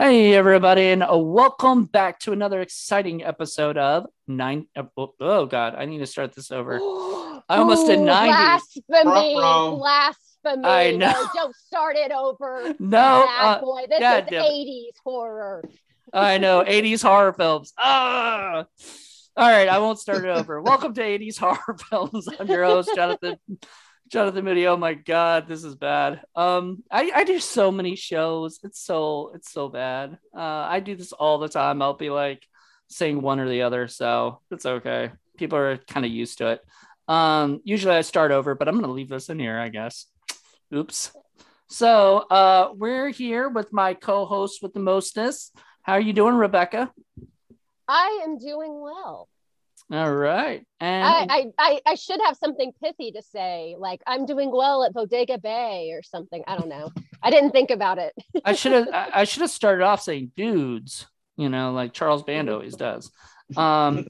Hey, everybody, and welcome back to another exciting episode of Nine. Oh, God, I need to start this over. I almost did 90s. I Blasphemy. know. No, don't start it over. No, Bad boy. This God is damn it. 80s horror. I know, 80s horror films. Ah! All right, I won't start it over. Welcome to 80s horror films. I'm your host, Jonathan Moody. Oh my God, this is bad. I do so many shows. It's so bad. I do this all the time. I'll be like saying one or the other, so it's okay. People are kind of used to it. Usually I start over, but I'm gonna leave this in here, I guess. Oops. So we're here with my co-host with the mostness. How are you doing, Rebecca? I am doing well. All right. And I should have something pithy to say, like I'm doing well at Bodega Bay or something. I don't know. I didn't think about it. I should have started off saying dudes, like Charles Band always does. But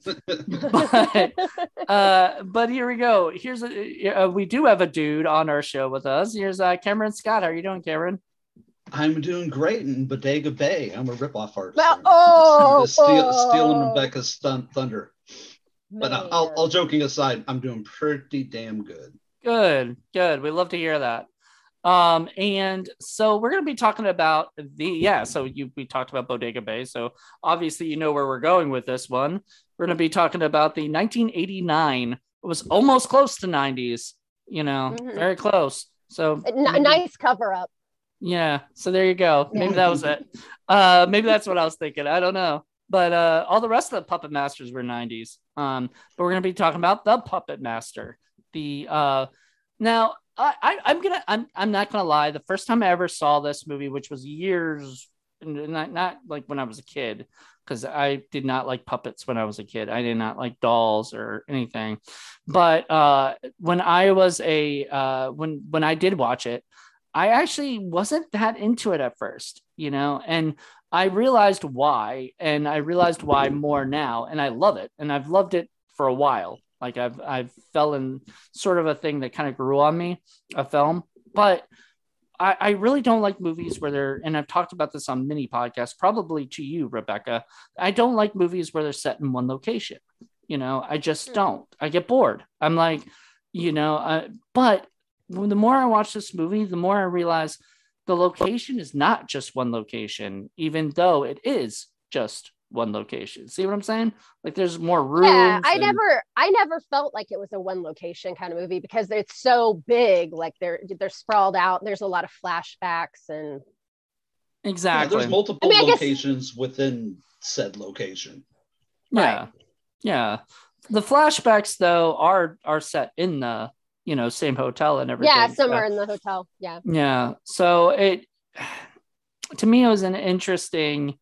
here we go. We do have a dude on our show with us. Here's Cameron Scott. How are you doing, Cameron? I'm doing great in Bodega Bay. I'm a ripoff artist. Well, stealing Rebecca's thunder. But man. all joking aside, I'm doing pretty damn good. Good. We love to hear that. And so we're going to be talking about we talked about Bodega Bay. So obviously, you know where we're going with this one. We're going to be talking about the 1989. It was almost close to 90s, very close. So nice cover up. Yeah. So there you go. Maybe that was it. Maybe that's what I was thinking. I don't know. But all the rest of the Puppet Masters were 90s. But we're going to be talking about the Puppet Master. Now I'm not gonna lie. The first time I ever saw this movie, which was years, not like when I was a kid, because I did not like puppets when I was a kid. I did not like dolls or anything. But when I was when I did watch it, I actually wasn't that into it at first, and I realized why, and I realized why more now, and I love it, and I've loved it for a while. Like I've fell in sort of a thing that kind of grew on me, a film. But I really don't like movies where and I've talked about this on many podcasts, probably to you, Rebecca. I don't like movies where they're set in one location. I just don't. I get bored. I'm like, but the more I watch this movie, the more I realize the location is not just one location, even though it is just one location. See what I'm saying? Like there's more room. Yeah, I never felt like it was a one location kind of movie because it's so big. Like they're sprawled out. There's a lot of flashbacks and exactly. Yeah, there's multiple locations within said location. Yeah, right. Yeah. The flashbacks though are set in the same hotel and everything. Yeah, somewhere in the hotel. Yeah. Yeah. So it to me it was an interesting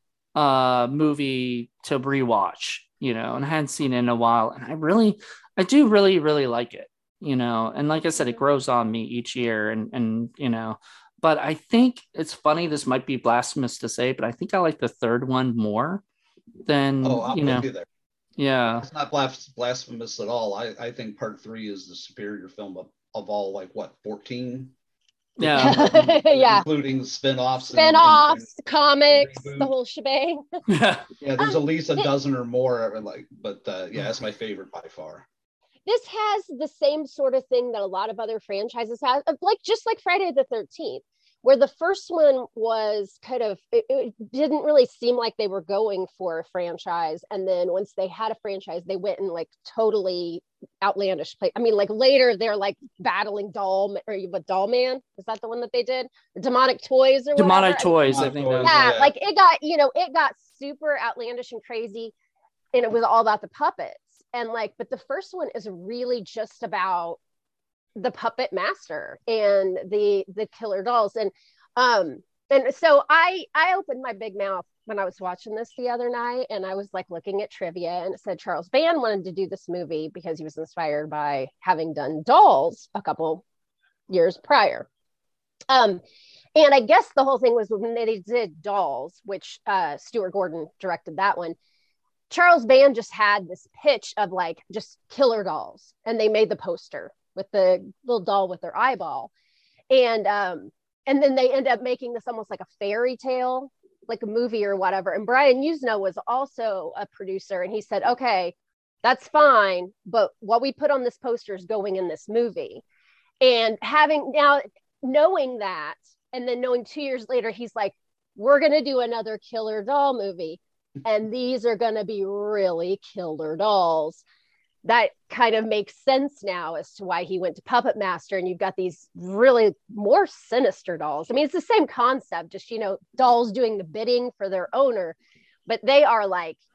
movie to rewatch, and I hadn't seen it in a while, and I do really like it, and like I said, it grows on me each year, and but I think it's funny, this might be blasphemous to say, but I think I like the third one more than I'm with you there. Yeah, it's not blasphemous at all. I think part 3 is the superior film of all, like what, 14. Yeah. Yeah, including spin-offs, comics, the whole shebang. Yeah, there's at least a dozen or more, but that's my favorite by far. This has the same sort of thing that a lot of other franchises have, just like Friday the 13th, where the first one was kind of, it didn't really seem like they were going for a franchise, and then once they had a franchise, they went and like totally outlandish play. I mean, like later they're like battling Doll Man. Is that the one that they did? Or Demonic Toys or whatever? Demonic Toys, I think. Yeah, like it got super outlandish and crazy, and it was all about the puppets. And but the first one is really just about the puppet master and the killer dolls. And so I opened my big mouth when I was watching this the other night, and I was like looking at trivia, and it said Charles Band wanted to do this movie because he was inspired by having done Dolls a couple years prior. And I guess the whole thing was when they did Dolls, which Stuart Gordon directed that one. Charles Band just had this pitch of like just killer dolls, and they made the poster with the little doll with their eyeball, and then they end up making this almost like a fairy tale like a movie or whatever. And Brian Usna was also a producer, and he said, okay, that's fine, but what we put on this poster is going in this movie. And having now knowing that, and then knowing 2 years later, he's like, we're going to do another killer doll movie. And these are going to be really killer dolls. That kind of makes sense now as to why he went to Puppet Master. And you've got these really more sinister dolls. I mean, it's the same concept, just, you know, dolls doing the bidding for their owner, but they are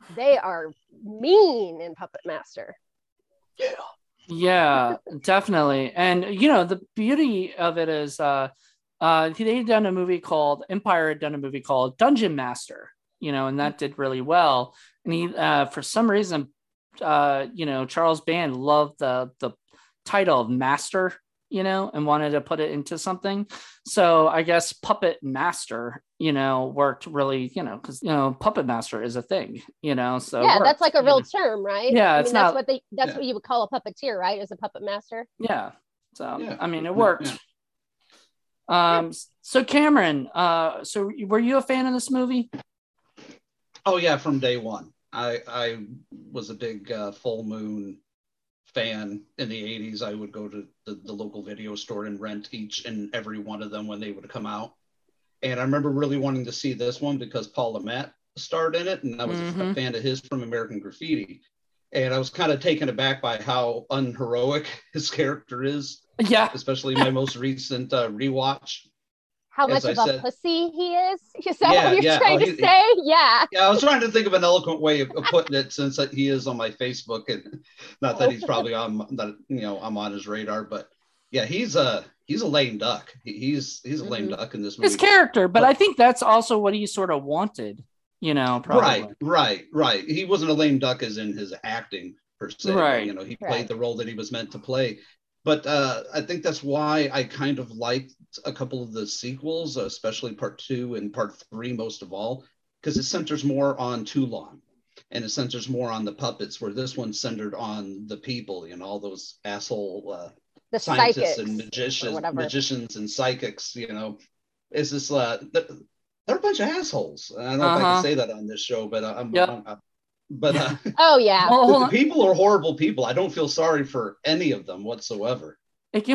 mean in Puppet Master. Yeah, definitely. And, you know, the beauty of it is they'd done a movie called Empire had done a movie called Dungeon Master, you know, and that did really well. And he, for some reason, you know, Charles Band loved the title of Master, you know, and wanted to put it into something. So I guess Puppet Master, you know, worked really, you know, because, you know, Puppet Master is a thing, you know, so yeah, that's like a real term, right? Yeah, I mean, that's what you would call a puppeteer, right? Is a puppet master. Yeah. So yeah. I mean, it worked. Yeah. So Cameron, so were you a fan of this movie? Oh yeah, from day one. I was a big Full Moon fan in the 80s. I would go to the local video store and rent each and every one of them when they would come out. And I remember really wanting to see this one because Paul Le Mat starred in it, and I was a fan of his from American Graffiti. And I was kind of taken aback by how unheroic his character is. Yeah. Especially my most recent rewatch. How much of a pussy he is? Is that what you're trying to say? Yeah. Yeah, I was trying to think of an eloquent way of putting it, since he is on my Facebook, and not that he's probably on that, you know, I'm on his radar, but yeah, he's a lame duck. He's a lame duck in this movie. His character, but I think that's also what he sort of wanted, you know, probably. Right. He wasn't a lame duck as in his acting per se. Right. You know, he played the role that he was meant to play. But I think that's why I kind of liked a couple of the sequels, especially part 2 and part 3 most of all, because it centers more on Toulon, and it centers more on the puppets, where this one centered on the people, you know, all those asshole the scientists and magicians and psychics, you know. It's just they're a bunch of assholes. I don't know if I can say that on this show, but oh yeah, the people are horrible people. I don't feel sorry for any of them whatsoever. Hey, can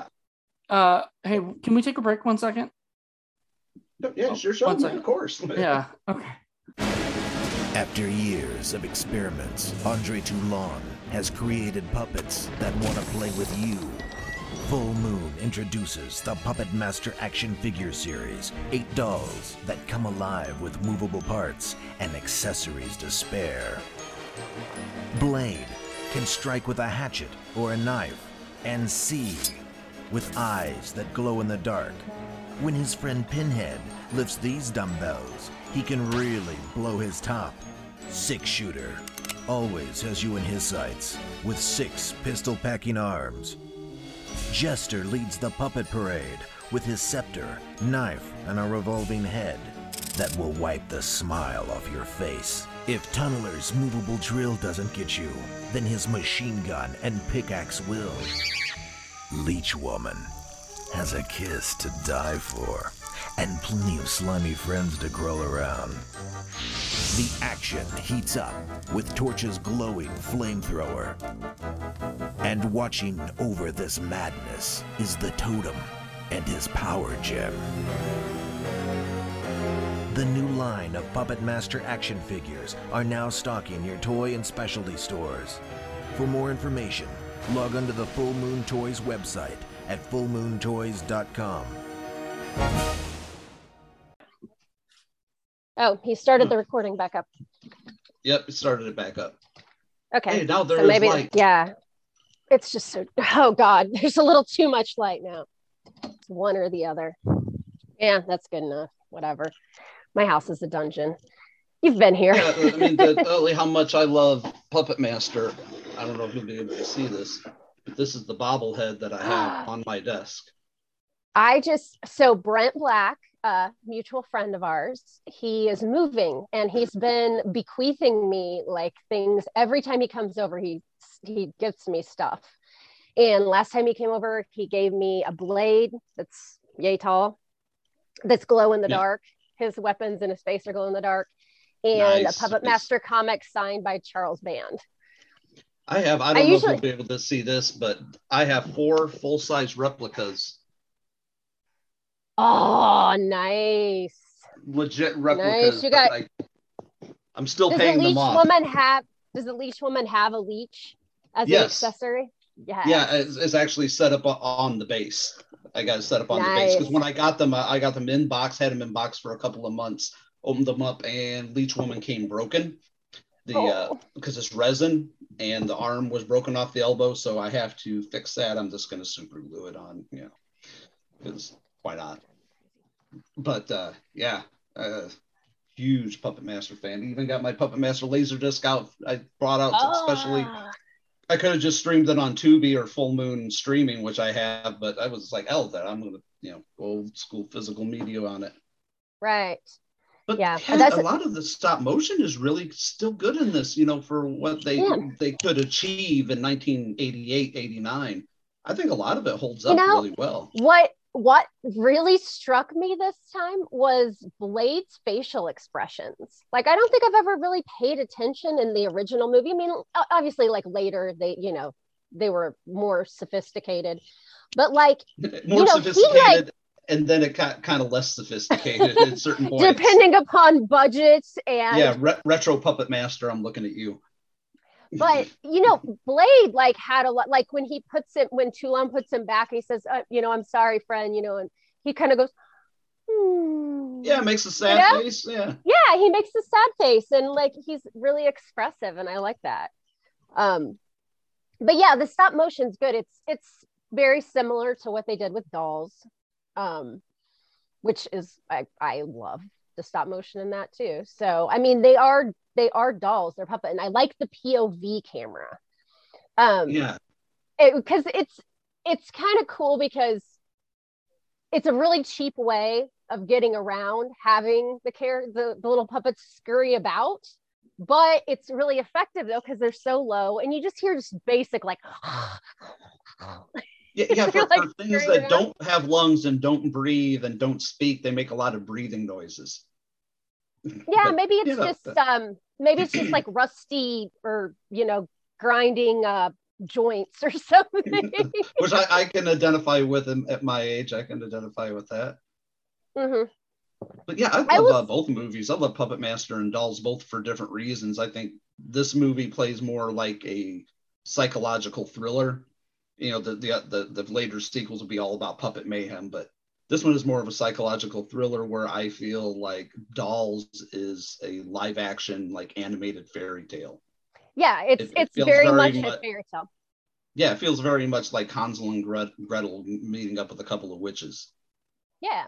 we take a break 1 second? Yeah, sure, of course. Yeah, okay. After years of experiments, Andre Toulon has created puppets that want to play with you. Full Moon introduces the Puppet Master action figure series. 8 dolls that come alive with movable parts and accessories to spare. Blade can strike with a hatchet or a knife and see with eyes that glow in the dark. When his friend Pinhead lifts these dumbbells, he can really blow his top. 6-shooter always has you in his sights with 6 pistol-packing arms. Jester leads the puppet parade with his scepter, knife, and a revolving head that will wipe the smile off your face. If Tunneler's movable drill doesn't get you, then his machine gun and pickaxe will. Leech Woman has a kiss to die for, and plenty of slimy friends to grow around. The action heats up with Torch's glowing flamethrower. And watching over this madness is the Totem and his power gem. The new line of Puppet Master action figures are now stocking your toy and specialty stores. For more information, log on to the Full Moon Toys website at fullmoontoys.com. Oh, he started the recording back up. Yep, it started it back up. Okay. Hey, now there's light. Yeah. It's just so, oh God, there's a little too much light now. It's one or the other. Yeah, that's good enough. Whatever. My house is a dungeon. You've been here. Yeah, I mean, only how much I love Puppet Master. I don't know if you'll be able to see this, but this is the bobblehead that I have on my desk. So Brent Black, a mutual friend of ours, he is moving, and he's been bequeathing me like things. Every time he comes over, he gives me stuff. And last time he came over, he gave me a blade that's yay tall, that's glow in the dark. His weapons and his face are glow in the dark. And Nice. a Puppet Master comic signed by Charles Band. I don't know if you'll be able to see this, but I have 4 full-size replicas. Oh, nice. Legit replicas. Nice. I'm still paying them off. Does the leech woman have a leech as an Yes. accessory? Yes. Yeah, it's actually set up on the base. I got it set up on the base because when I got them in box, had them in box for a couple of months, opened them up, and Leech Woman came broken. Because it's resin and the arm was broken off the elbow, so I have to fix that. I'm just going to super glue it on, because why not? But huge Puppet Master fan. Even got my Puppet Master Laserdisc out. I brought out especially. I could have just streamed it on Tubi or Full Moon Streaming, which I have, but I was like, that I'm going to, old school physical media on it. Right. But yeah, a lot of the stop motion is really still good in this, for what they could achieve in 1988, 89. I think a lot of it holds up really well. What really struck me this time was Blade's facial expressions. Like, I don't think I've ever really paid attention in the original movie. I mean, obviously, like later they were more sophisticated, but like more sophisticated. And then it got kind of less sophisticated at certain points. Depending upon budgets and... Yeah, retro Puppet Master, I'm looking at you. But, Blade, like, had a lot... Like, when Toulon puts him back, and he says, I'm sorry, friend, and he kind of goes, Yeah, makes a sad face, yeah. Yeah, he makes a sad face, and, like, he's really expressive, and I like that. But, yeah, the stop motion's good. It's very similar to what they did with Dolls. Which is I love the stop motion in that too. So I mean they are dolls, they're puppet, and I like the POV camera. Because it's kind of cool because it's a really cheap way of getting around having the little puppets scurry about, but it's really effective though because they're so low and you just hear just basic like for things that don't have lungs and don't breathe and don't speak, they make a lot of breathing noises. Yeah, but, maybe it's just like rusty or grinding joints or something. Which I can identify with them at my age. I can identify with that. Mm-hmm. But yeah, I love both movies. I love Puppet Master and Dolls both for different reasons. I think this movie plays more like a psychological thriller. The later sequels will be all about puppet mayhem, but this one is more of a psychological thriller where I feel like Dolls is a live action, like animated fairy tale. Yeah, it's very much a fairy tale. Yeah, it feels very much like Hansel and Gretel meeting up with a couple of witches. Yeah.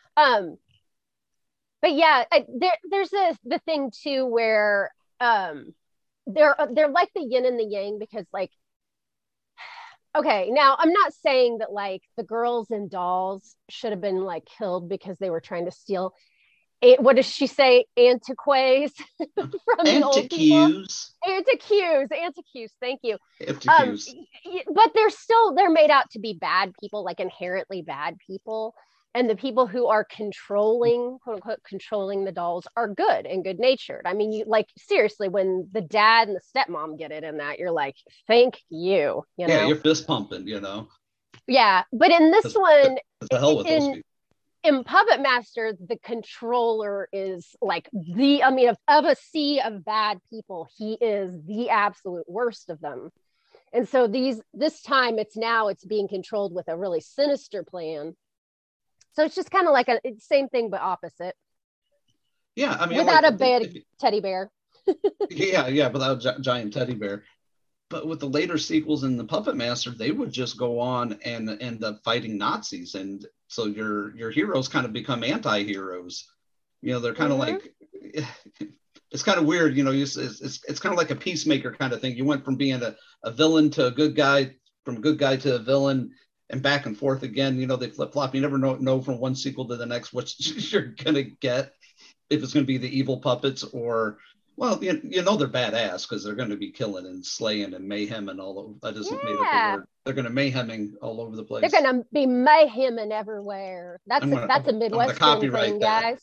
But yeah, there's the thing too where they're like the yin and the yang because like, okay, now I'm not saying that like the girls in Dolls should have been like killed because they were trying to steal what does she say? Antiques from the old people. Antiques. Thank you. But they're made out to be bad people, like inherently bad people. And the people who are controlling, quote unquote, controlling the dolls are good and good natured. I mean, you like seriously, when the dad and the stepmom get it in that, you're like, thank you. Yeah, you're fist pumping, Yeah, but in this one, the hell with those people. In Puppet Master, the controller is like of a sea of bad people, he is the absolute worst of them. And so this time it's being controlled with a really sinister plan. So it's just kind of like a same thing, but opposite. Yeah, I mean, without a big teddy bear. yeah, without a giant teddy bear. But with the later sequels in the Puppet Master, they would just go on and end up fighting Nazis, and so your heroes kind of become anti-heroes. They're kind of like, it's kind of weird. It's kind of like a peacemaker kind of thing. You went from being a villain to a good guy, from a good guy to a villain, and back and forth again. They flip flop. You never know from one sequel to the next what you're gonna get, if it's gonna be the evil puppets or Well, you know they're badass because they're going to be killing and slaying and mayhem and all over. I just made up a word. They're going to mayheming all over the place. They're going to be mayheming everywhere. That's a Midwestern thing, guys.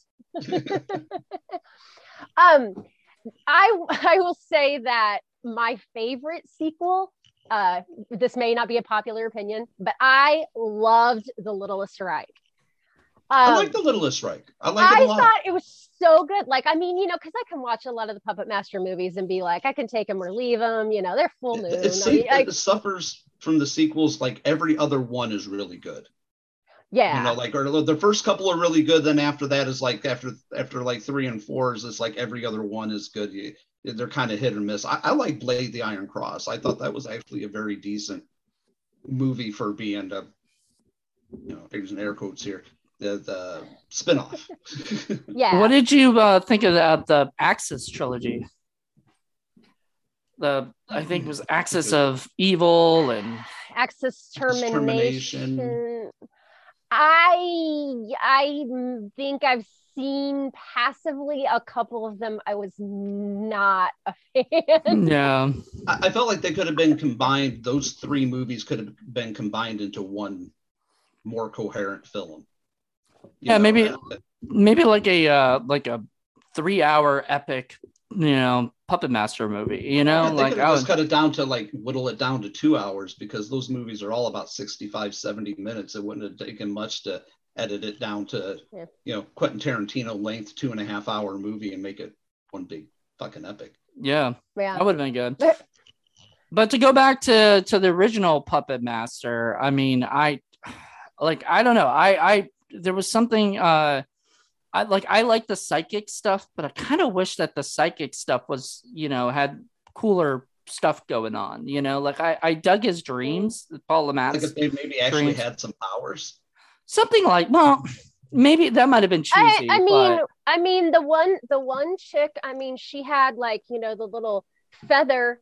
I will say that my favorite sequel, this may not be a popular opinion, but I loved The Littlest Reich. I like The Littlest Reich. I like it a lot. I thought it was so good. Like, I mean, because I can watch a lot of the Puppet Master movies and be like, I can take them or leave them. They're full moon. It suffers from the sequels. Like every other one is really good. Yeah. Or the first couple are really good. Then after that is like after like 3 and 4 is it's like every other one is good. They're kind of hit or miss. I like Blade the Iron Cross. I thought that was actually a very decent movie for being using air quotes here. The spinoff. Yeah. What did you think of the Axis trilogy? I think it was Axis of Evil and Axis Termination. I think I've seen passively a couple of them. I was not a fan. Yeah. I felt like they could have been combined. Those 3 movies could have been combined into one more coherent film. Maybe like a 3-hour epic, Puppet Master movie, I would cut it down to whittle it down to 2 hours because those movies are all about 65-70 minutes. It wouldn't have taken much to edit it down to Quentin Tarantino length 2.5-hour movie and make it one big fucking epic. Yeah. That would have been good. But to go back to the original Puppet Master, I mean, I don't know. There was something I like the psychic stuff, but I kind of wish that the psychic stuff was, had cooler stuff going on, I dug his dreams, Paul Le Mat's. Like if they maybe actually had some powers. Something like, well, maybe that might have been cheesy. I mean, the one chick, I mean, she had the little feather,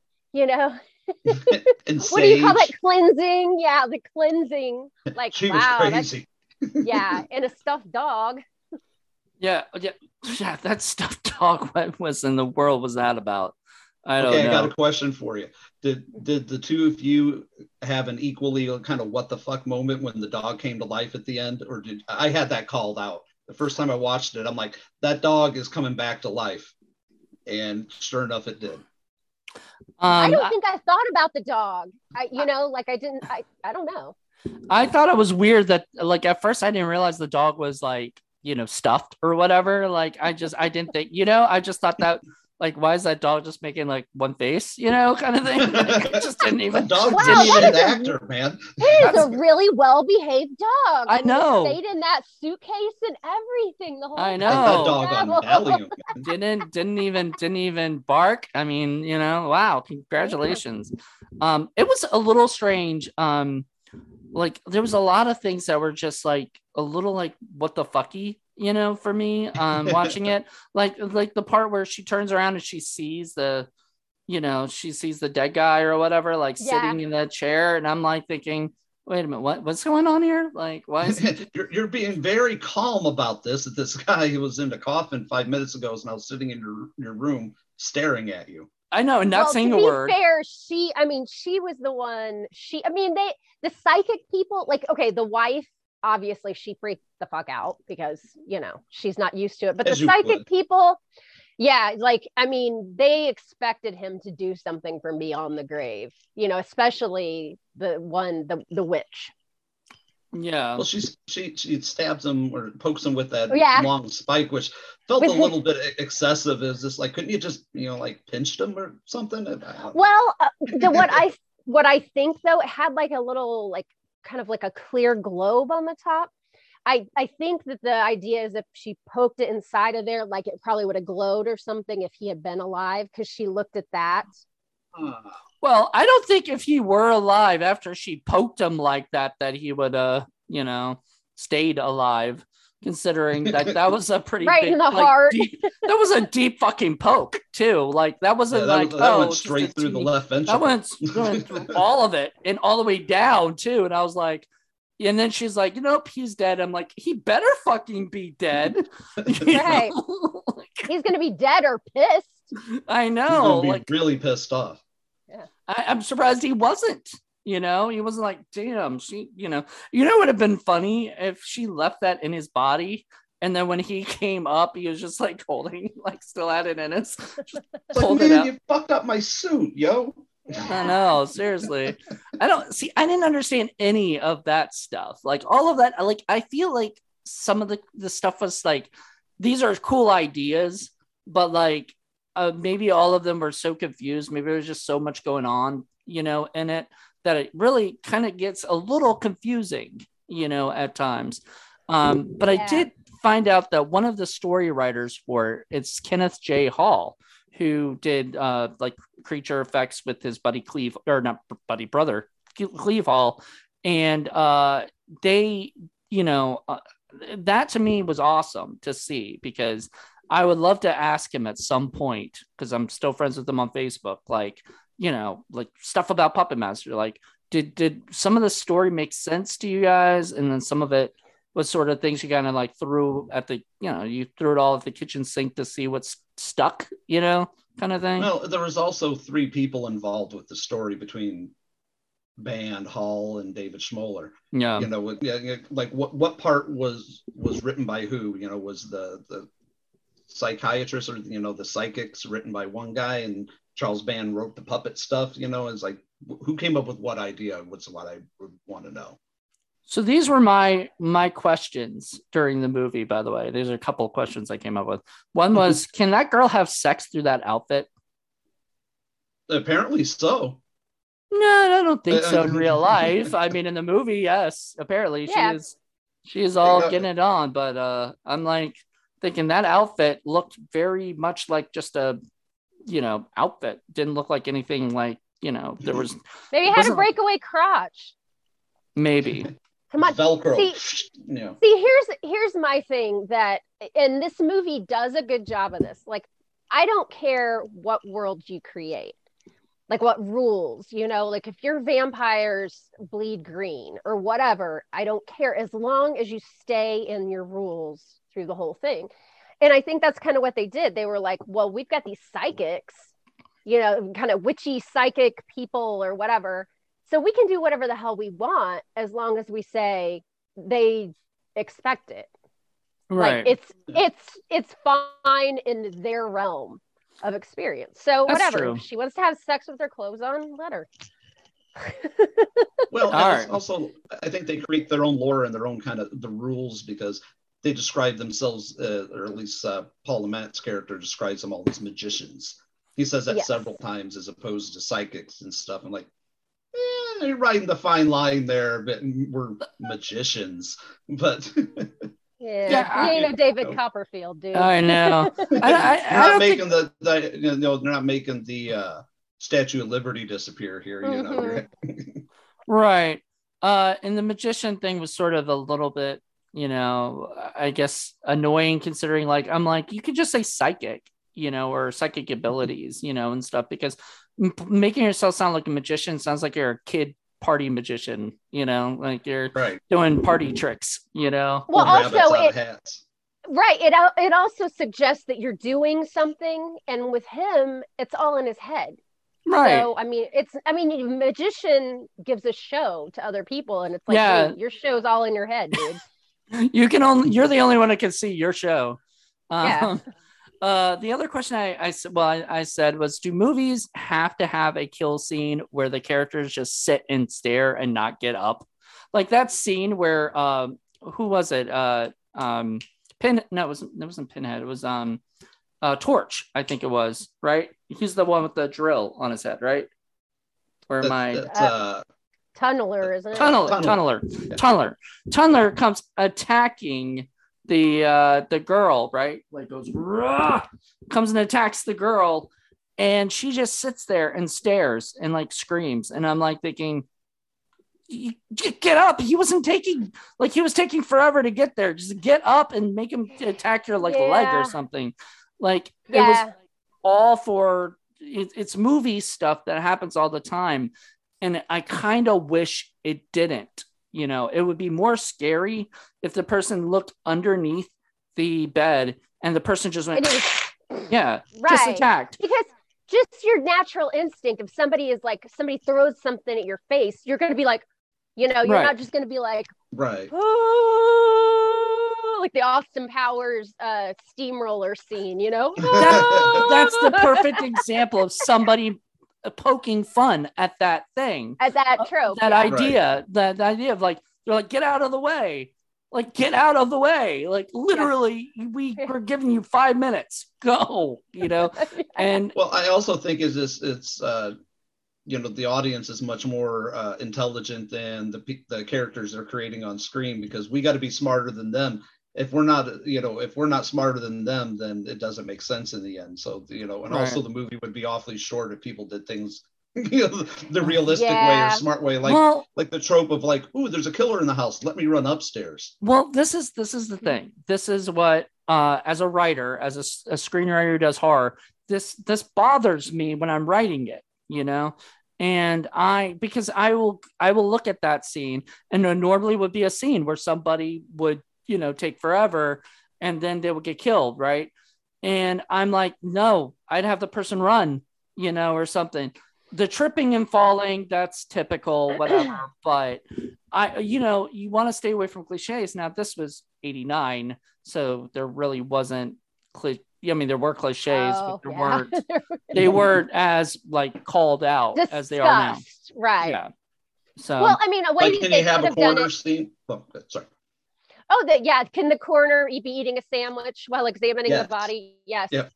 And what do you call it? Cleansing. Yeah, the cleansing. She was crazy. Yeah, and a stuffed dog. Yeah, that stuffed dog. What was in the world was that about? I don't know. I got a question for you. Did the two of you have an equally kind of what the fuck moment when the dog came to life at the end, or did I had that called out the first time I watched it? I'm like, that dog is coming back to life, and sure enough, it did. I don't think I thought about the dog. I don't know. I thought it was weird that at first I didn't realize the dog was stuffed or whatever. I didn't think, I just thought that why is that dog just making one face, kind of thing. I just didn't even. The dog didn't even an actor, man. It is a really well-behaved dog. I know. It stayed in that suitcase and everything the whole time. I know. That dog on Valium. Didn't even bark. I mean, wow, congratulations. It was a little strange. There was a lot of things that were just a little what the fucky, for me watching it, like the part where she turns around and she sees the dead guy or whatever, sitting in that chair, and I'm thinking, wait a minute, what's going on here? Why is you're being very calm about this, that this guy who was in the coffin 5 minutes ago is now sitting in your room staring at you. I know, and not saying a word. To be fair, she was the one. The psychic people, the wife, obviously she freaked the fuck out because, she's not used to it. But the psychic people, yeah, they expected him to do something from beyond the grave, especially the witch. Yeah. Well, she stabs him or pokes him with that long spike, which felt a little bit excessive. Is this couldn't you just pinched him or something? Well, what I think though, it had a little kind of a clear globe on the top. I think that the idea is if she poked it inside of there, it probably would have glowed or something if he had been alive, because she looked at that. Well, I don't think if he were alive after she poked him like that he would stayed alive, considering that was a pretty right big, in the heart. That was a deep fucking poke too. That wasn't that went straight through the left ventricle. That went through all of it and all the way down too. And I was like, and then she's like, nope, he's dead. I'm like, he better fucking be dead. Right. He's gonna be dead or pissed. I He's know. gonna be really pissed off. I'm surprised he wasn't. He wasn't like, damn, she, would have been funny if she left that in his body. And then when he came up, he was just like holding, like still had it in his. Like, man, you fucked up my suit, yo. I know, seriously. I didn't understand any of that stuff. Like all of that, like I feel like some of the stuff was like, these are cool ideas, but like maybe all of them were so confused. Maybe there was just so much going on, in it that it really kind of gets a little confusing, at times. But I did find out that one of the story writers for it's Kenneth J. Hall, who did like creature effects with his buddy Cleve, or not buddy, brother Cleve Hall. And they, that to me was awesome to see, because I would love to ask him at some point, because I'm still friends with him on Facebook, like, like stuff about Puppet Master. Like, did some of the story make sense to you guys? And then some of it was sort of things you kind of like threw at the, you threw it all at the kitchen sink to see what's stuck, kind of thing. Well, there was also 3 people involved with the story between Band, Hall, and David Schmoller. Yeah. Like what part was written by who? Was the psychiatrist or the psychics written by one guy, and Charles Band wrote the puppet stuff? It's like, who came up with what idea? What's what I would want to know. So these were my questions during the movie, by the way. There's a couple of questions I came up with. One was, can that girl have sex through that outfit? Apparently so. No, I don't think so in real life. I mean, in the movie, yes. Apparently she is all getting it on. But I'm like thinking that outfit looked very much like just a, outfit. Didn't look like anything like, there was. Maybe it had a breakaway crotch. Maybe. Come on. Velcro. See, here's my thing and this movie does a good job of this. Like, I don't care what world you create, like what rules, like if your vampires bleed green or whatever, I don't care, as long as you stay in your rules through the whole thing. And I think that's kind of what they did. They were like, well, we've got these psychics, kind of witchy psychic people or whatever. So we can do whatever the hell we want as long as we say they expect it. Right. Like it's fine in their realm of experience. So That's whatever. true. If she wants to have sex with her clothes on, let her. Well, right. Also, I think they create their own lore and their own kind of the rules, because they describe themselves, or at least Paul LeMatt's character describes them all as magicians. He says that several times, as opposed to psychics and stuff. I'm like, you're riding the fine line there, but we're magicians. But yeah, you ain't a David Copperfield, dude. I know. They're not making they're not making the Statue of Liberty disappear here. Mm-hmm. Right. And the magician thing was sort of a little bit, I guess annoying, considering like, I'm like, you could just say psychic, or psychic abilities, and stuff, because making yourself sound like a magician sounds like you're a kid party magician, like you're doing party tricks, Well, also it also suggests that you're doing something, and with him, it's all in his head. Right. So a magician gives a show to other people, and it's like, hey, your show's all in your head, dude. You're the only one that can see your show. The other question I said was, do movies have to have a kill scene where the characters just sit and stare and not get up? Like that scene where who was it? It wasn't Pinhead. It was Torch, I think it was, right? He's the one with the drill on his head, right? Or am I? Tunneler, isn't it? Tunneler comes attacking the girl, right? Like goes, comes and attacks the girl, and she just sits there and stares and like screams. And I'm like thinking, get up. He was taking forever to get there. Just get up and make him attack your leg or something. Like it was all for it's movie stuff that happens all the time. And I kind of wish it didn't. It would be more scary if the person looked underneath the bed and the person just went Yeah, just attacked. Because just your natural instinct, if somebody throws something at your face, you're going to be like, you're not just going to be like, right, oh, like the Austin Powers steamroller scene, That's the perfect example of somebody poking fun at that thing, at that trope, that idea, that idea of like, they're like, get out of the way. Like, get out of the way. Like, literally, we were giving you 5 minutes. Go, And well, I also think it's the audience is much more intelligent than the characters they're creating on screen, because we got to be smarter than them. If we're not smarter than them, then it doesn't make sense in the end. So, also the movie would be awfully short if people did things the realistic way or smart way, like the trope of like, ooh, there's a killer in the house, let me run upstairs. Well, this is the thing. This is what as a writer, as a screenwriter who does horror, this bothers me when I'm writing it, and because I will look at that scene, and there normally would be a scene where somebody would take forever and then they would get killed, right? And I'm like, no, I'd have the person run, or something. The tripping and falling, that's typical, whatever. But you want to stay away from cliches. Now, this was 89, so there really wasn't. There were cliches, but they weren't as like called out as they are now. Right. Yeah. So, well, I mean, can you have a corner scene? Oh, sorry. Oh, can the coroner be eating a sandwich while examining the body? Yes. Yep.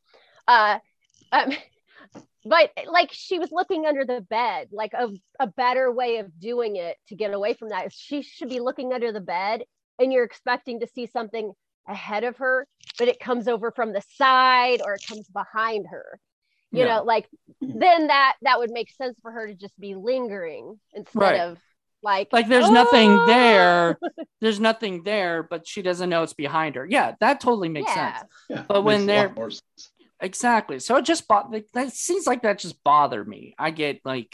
But like, she was looking under the bed, like a better way of doing it to get away from that is she should be looking under the bed, and you're expecting to see something ahead of her, but it comes over from the side or it comes behind her. Like, then that would make sense for her to just be lingering instead of like there's nothing there. There's nothing there, but she doesn't know it's behind her. Yeah, that totally makes sense. Yeah, but when they're exactly, so it just that seems like that just bothered me. I get like,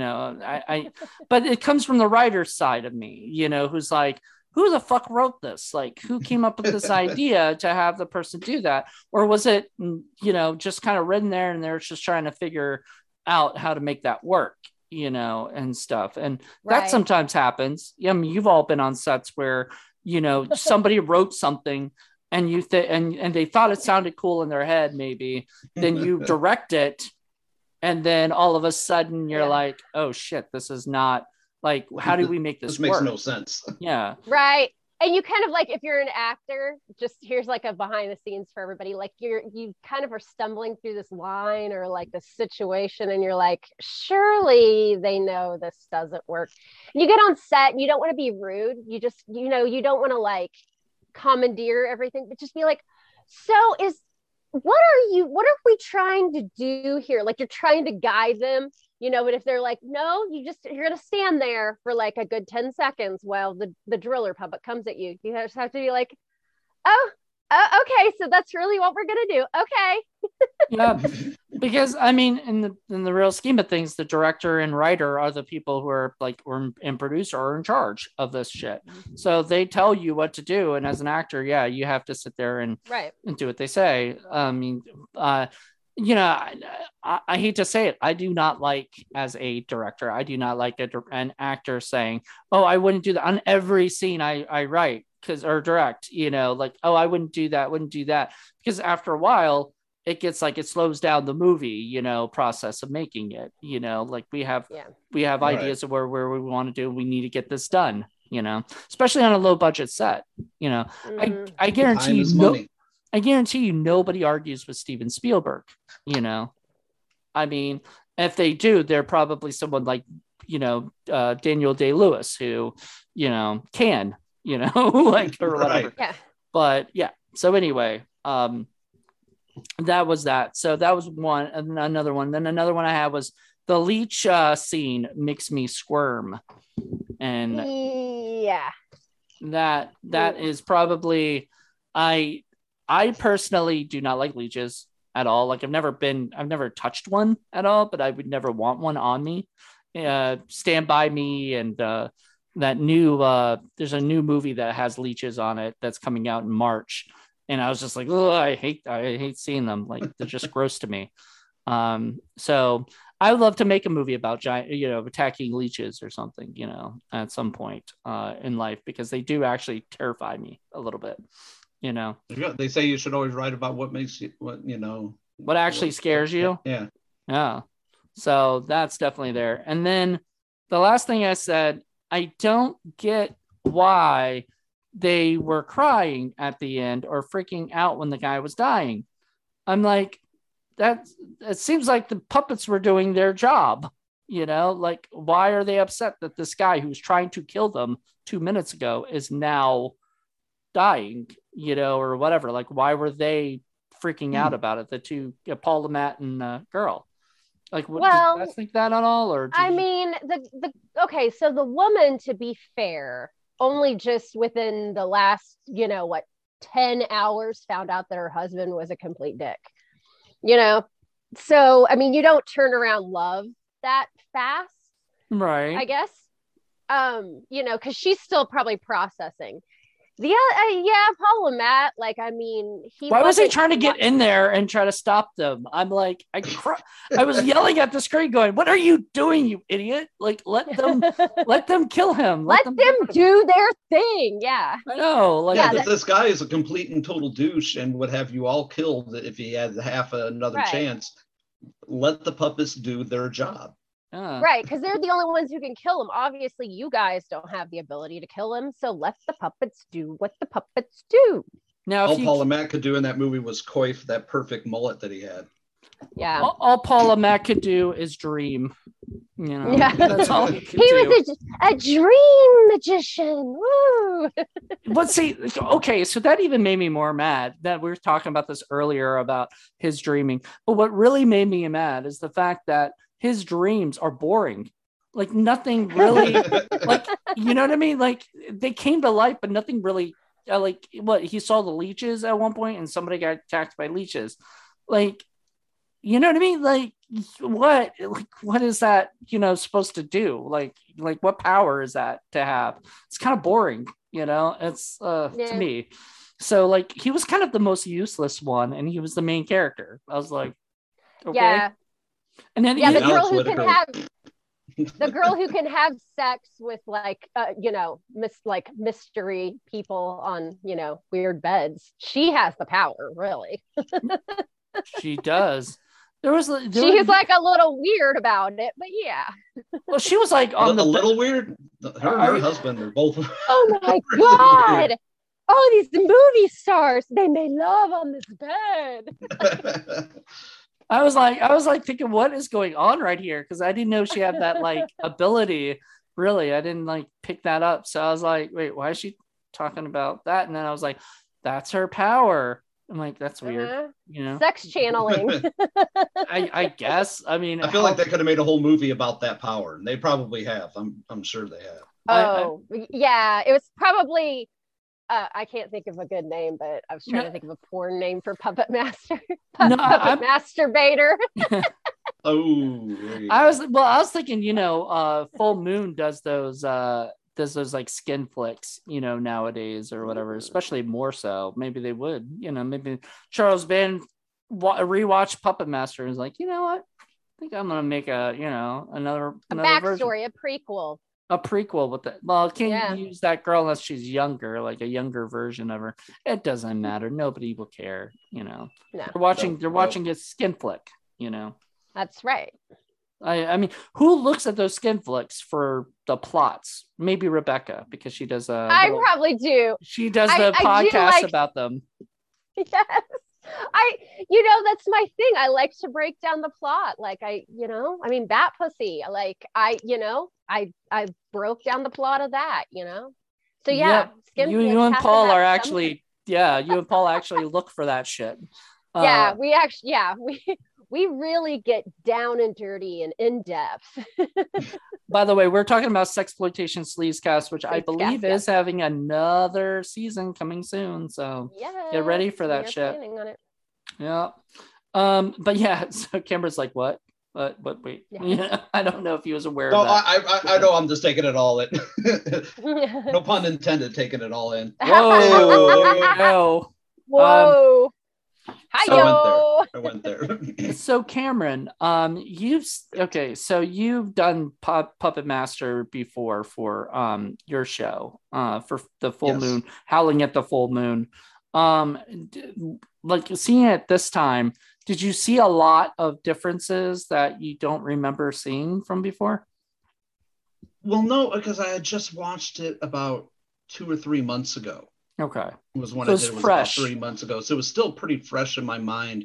I but it comes from the writer's side of me, who's like, who the fuck wrote this? Like, who came up with this idea to have the person do that? Or was it, just kind of written there and they're just trying to figure out how to make that work, and stuff. And that sometimes happens. I mean, you've all been on sets where, somebody wrote something and and they thought it sounded cool in their head, maybe. Then you direct it, and then all of a sudden you're like, oh shit, this is not like, how do we make this makes work? no sense. Yeah. Right. And you kind of like, if you're an actor, just here's like a behind the scenes for everybody. Like you kind of are stumbling through this line or like this situation, and you're like, surely they know this doesn't work. And you get on set and you don't want to be rude. You just, you don't want to like commandeer everything, but just be like, so what are we trying to do here? Like, you're trying to guide them, but if they're like, no, you're gonna stand there for like a good 10 seconds while the driller puppet comes at you. You just have to be like, oh, okay, so that's really what we're gonna do. Okay. Yeah, because I mean, in the real scheme of things, the director and writer are the people who are like, and producer are in charge of this shit. So they tell you what to do, and as an actor, you have to sit there and do what they say. I mean, I hate to say it, I do not like, as a director, I do not like an actor saying, oh, I wouldn't do that on every scene I write or direct, like, oh, I wouldn't do that, because after a while it gets like, it slows down the movie, process of making it, like we have ideas of where we want to do, we need to get this done, especially on a low budget set, I guarantee I guarantee you nobody argues with Steven Spielberg, I mean, if they do, they're probably someone like, Daniel Day-Lewis, who, can, like, or whatever. Yeah. But yeah. So anyway, that was that. So that was one, and another one. Then another one I had was the leech scene makes me squirm. And that is probably, I personally do not like leeches at all. Like, I've never touched one at all, but I would never want one on me. Stand By Me, and that new there's a new movie that has leeches on it that's coming out in March, and I was just like, oh, I hate seeing them. Like they're just gross to me. So I would love to make a movie about giant, attacking leeches or something, at some point in life, because they do actually terrify me a little bit, They say you should always write about what makes you, what actually scares you. Yeah. Yeah. So that's definitely there. And then the last thing I said, I don't get why they were crying at the end or freaking out when the guy was dying. I'm like, it seems like the puppets were doing their job, like, why are they upset that this guy who's trying to kill them 2 minutes ago is now dying, or whatever? Like, why were they freaking out about it? The two, Paul Le Mat and girl. Like, did you guys think that at all? Or I mean, okay, so the woman, to be fair, only just within the last, 10 hours found out that her husband was a complete dick. So I mean, you don't turn around love that fast, right? I guess, because she's still probably processing. Paul Le Mat, like, I mean, why was he trying to get in there and try to stop them? I'm like, I was yelling at the screen going, what are you doing, you idiot? Like, let them kill him. Let them do their thing. Yeah. I know. Like, this guy is a complete and total douche and would have you all killed if he had half another chance. Let the puppets do their job. Right, because they're the only ones who can kill him. Obviously, you guys don't have the ability to kill him, so let the puppets do what the puppets do. Now, all Paul Le Mat could do in that movie was coif that perfect mullet that he had. Yeah. All Paul Le Mat could do is dream. That's all he could do. He was a dream magician. Woo! But see, okay, so that even made me more mad that we were talking about this earlier about his dreaming. But what really made me mad is the fact that his dreams are boring. Like, nothing really, like, you know what I mean? Like, they came to life, but nothing really, like, what, he saw the leeches at one point and somebody got attacked by leeches. Like, you know what I mean? Like, what is that, supposed to do? Like what power is that to have? It's kind of boring, it's to me. So, like, he was kind of the most useless one and he was the main character. I was like, okay. Yeah. And then the girl who can have sex with mystery people on, weird beds. She has the power, really. She does. She's like a little weird about it, but yeah. Well, she was like on a little weird. Her and her husband are both. Oh my god! Oh, these movie stars, they made love on this bed. I was like thinking, what is going on right here? Because I didn't know she had that like ability. Really, I didn't like pick that up. So I was like, wait, why is she talking about that? And then I was like, that's her power. I'm like, that's weird. Sex channeling. I guess. I mean, I feel like they could have made a whole movie about that power, and they probably have. I'm sure they have. Yeah, it was probably. I can't think of a good name, but I was trying to think of a porn name for Puppet Master. Puppet Masturbator. I was thinking, Full Moon does those like skin flicks, nowadays or whatever, especially more so. Maybe they would, maybe Charles Band rewatched Puppet Master and was like, you know what? I think I'm gonna make another backstory, version. a prequel. A prequel with that. Well, can't use that girl unless she's younger, like a younger version of her. It doesn't matter. Nobody will care. No. They're watching a skin flick. That's right. I mean, who looks at those skin flicks for the plots? Maybe Rebecca, because she does probably do. She does the podcast about them. Yes. That's my thing. I like to break down the plot. Like Bat Pussy. Like I broke down the plot of that, So yeah, you and Paul are actually you and Paul actually look for that shit. We really get down and dirty and in depth. By the way, we're talking about Sexploitation Sleazecast, which I believe is having another season coming soon. So get ready for that shit. On it. Yeah. But yeah, so Kimber's like, what? But wait, I don't know if he was aware of that. I know, I'm just taking it all in. No pun intended, taking it all in. Whoa, Whoa. Hi, So- yo. I went there. So Cameron, so you've done Puppet Master before for your show, for the full Yes. moon, Howling at the Full Moon. Like seeing it this time, did you see a lot of differences that you don't remember seeing from before? Well, no, because I had just watched it about 2 or 3 months ago. Okay. Was when So I it's did. It was fresh. about 3 months ago, so it was still pretty fresh in my mind.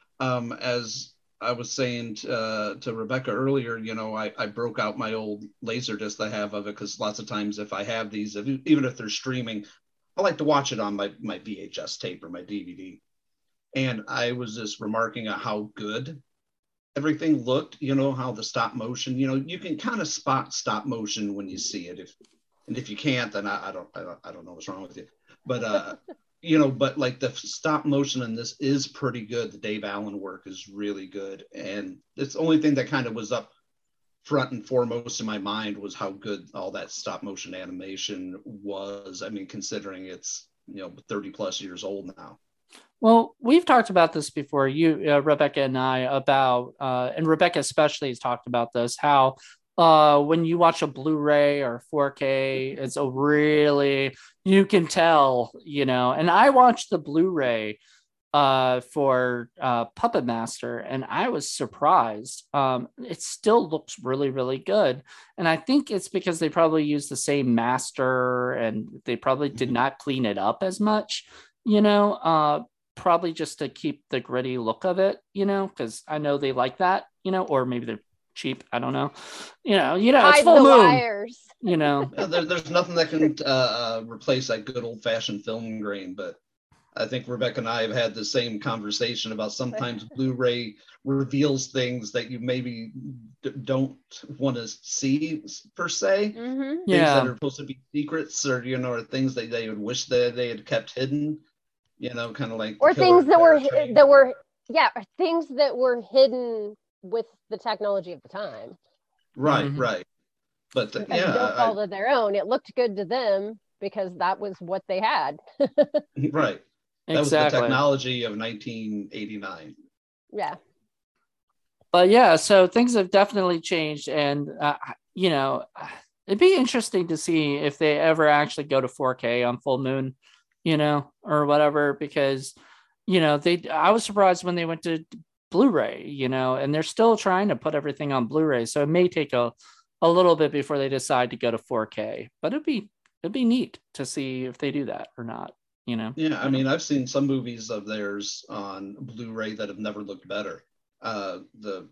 As I was saying to Rebecca earlier, you know, I broke out my old Laserdisc I have of it, because lots of times if I have these, even if they're streaming, I like to watch it on my VHS tape or my DVD. And I was just remarking on how good everything looked, you know, how the stop motion, you know, you can kind of spot stop motion when you see it. If you can't, then I don't know what's wrong with you. But you know, but like the stop motion in this is pretty good. The Dave Allen work is really good. And it's the only thing that kind of was up front and foremost in my mind was how good all that stop motion animation was. I mean, considering it's, you know, 30 plus years old now. Well, we've talked about this before, Rebecca and I, about, and Rebecca especially has talked about this, how when you watch a Blu-ray or 4K, it's a really, you can tell, you know, and I watched the Blu-ray for Puppet Master, and I was surprised. It still looks really, really good. And I think it's because they probably used the same master and they probably did not clean it up as much, you know, probably just to keep the gritty look of it, you know, because I know they like that, you know, or maybe they're cheap. I don't know. You know, it's Hide full the moon, wires. you know. There's nothing that can replace that good old fashioned film grain, but I think Rebecca and I have had the same conversation about sometimes Blu-ray reveals things that you maybe don't want to see per se. Mm-hmm. Things Yeah. that are supposed to be secrets, or, you know, or things that they would wish that they had kept hidden, you know, kind of like, Or the Killer things that were Train. things that were hidden with the technology of the time. Right, Mhm. right. But As yeah, no fault of their own. It looked good to them because that was what they had. right. That was the Exactly. technology of 1989. Yeah. But yeah, so things have definitely changed, and you know, it'd be interesting to see if they ever actually go to 4K on full moon, you know, or whatever, because you know, I was surprised when they went to Blu-ray, you know, and they're still trying to put everything on Blu-ray, so it may take a little bit before they decide to go to 4K, but it'd be neat to see if they do that or not, you know. Yeah, I mean, I've seen some movies of theirs on Blu-ray that have never looked better. The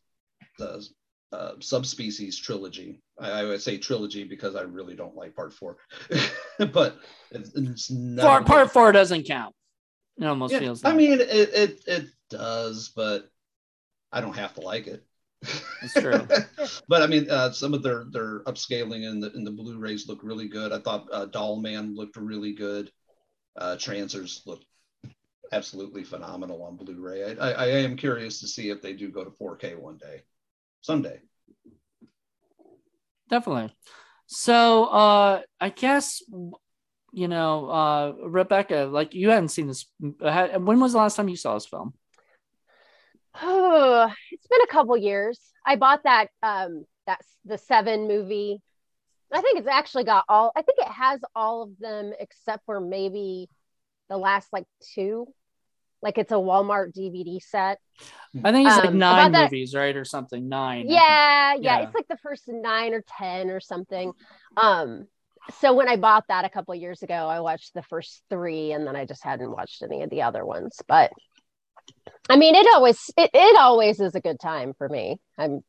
Subspecies trilogy. I would say trilogy because I really don't like part 4, but it's never Part 4 doesn't count. It almost feels like. I mean, it does, but I don't have to like it. It's true. But I mean, some of their upscaling in the Blu-rays look really good. I thought Doll Man looked really good. Trancers look absolutely phenomenal on Blu-ray. I am curious to see if they do go to 4K someday. Definitely. So I guess, you know, Rebecca, like, you hadn't seen this. When was the last time you saw this film? Oh, it's been a couple years. I bought that's the 7 movie. I think it's actually got I think it has all of them except for maybe the last like 2. Like it's a Walmart DVD set. I think it's like 9 that, movies, right? Or something. 9. Yeah. It's like the first 9 or 10 or something. So when I bought that a couple of years ago, I watched the first 3 and then I just hadn't watched any of the other ones. But I mean, it always is a good time for me.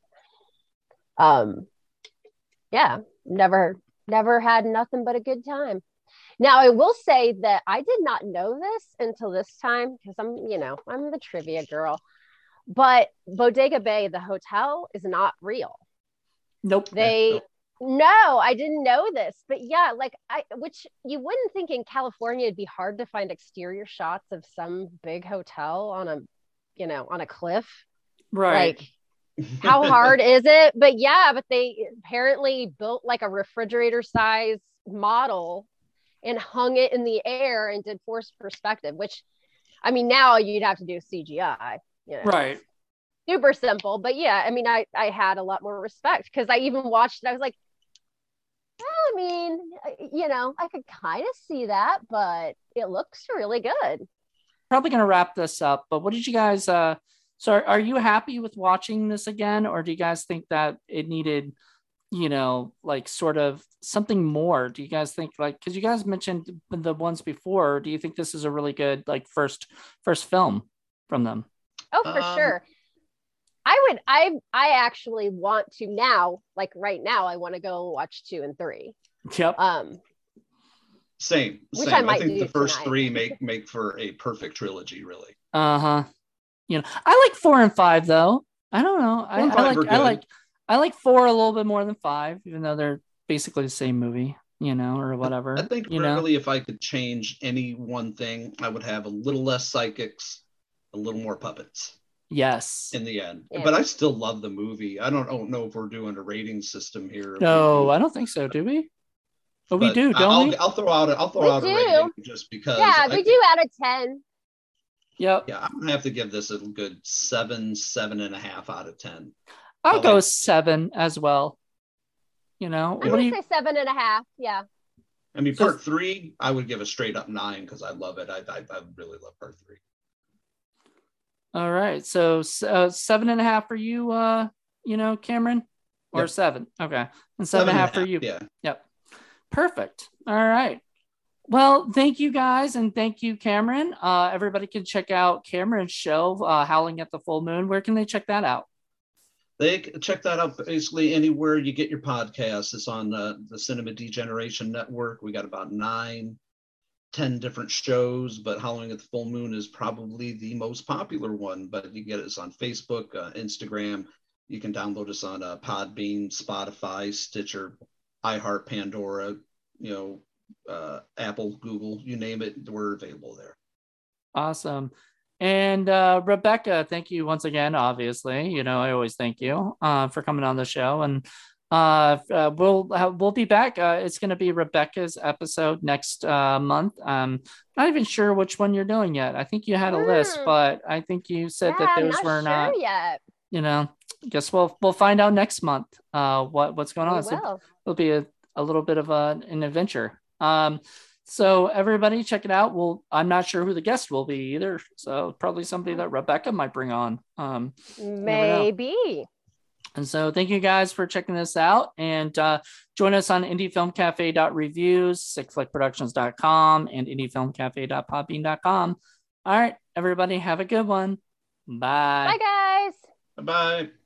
Never had nothing but a good time. Now, I will say that I did not know this until this time because I'm the trivia girl. But Bodega Bay, the hotel, is not real. Nope. No, I didn't know this. But yeah, which you wouldn't think in California it'd be hard to find exterior shots of some big hotel on a cliff. Right. Like, how hard is it? But yeah, they apparently built like a refrigerator size model and hung it in the air and did forced perspective, which, I mean, now you'd have to do CGI, you know. Right. Super simple. But yeah, I mean, I had a lot more respect because I even watched it. I was like, I mean, you know, I could kind of see that, but it looks really good. Probably going to wrap this up, but what did you guys, so are you happy with watching this again? Or do you guys think that it needed, you know, like sort of something more? Do you guys think like, because you guys mentioned the ones before, do you think this is a really good, like first film from them? Oh, for sure. I actually want to now, like right now, I want to go watch 2 and 3. Yep. Same. I think the first 3 make for a perfect trilogy, really. You know, I like 4 and 5 though. I don't know. I like 4 a little bit more than 5, even though they're basically the same movie, you know, or whatever. I think really, if I could change any one thing, I would have a little less psychics, a little more puppets. Yes. In the end. Yeah. But I still love the movie. I don't know if we're doing a rating system here. No, I don't think so. Do we? But we do, don't we? I'll throw out a rating just because. Yeah, we do out of 10. Yep. Yeah, I'm gonna have to give this a good 7.5 out of 10. I'll go 7 as well. You know, I'm gonna say 7.5. Yeah. I mean, part 3, I would give a straight up 9 because I love it. I really love part 3. All right, so 7.5 for you, you know, Cameron, or 7. Okay, and 7.5 for you. Yeah. Yep. Perfect. All right. Well, thank you guys, and thank you, Cameron. Everybody can check out Cameron's show, Howling at the Full Moon. Where can they check that out? They can check that out basically anywhere you get your podcasts. It's on the Cinema Degeneration Network. We got about 9-10 different shows, but Howling at the Full Moon is probably the most popular one. But you get us on Facebook, Instagram. You can download us on Podbean, Spotify, Stitcher, iHeart, Pandora, you know, Apple, Google, you name it, we're available there. Awesome. And Rebecca, thank you once again. Obviously, you know, I always thank you for coming on the show, and we'll be back. It's going to be Rebecca's episode next month. Not even sure which one you're doing yet. I think you had a list, but I think you said that those were not yet. You know, I guess we'll find out next month what's going on. So it'll be a little bit of an adventure. So everybody check it out. I'm not sure who the guest will be either. So probably somebody that Rebecca might bring on. Maybe. And so thank you guys for checking this out, and join us on indiefilmcafe.reviews, sickflickproductions.com, and indiefilmcafe.podbean.com. All right, everybody, have a good one. Bye. Bye, guys. Bye-bye.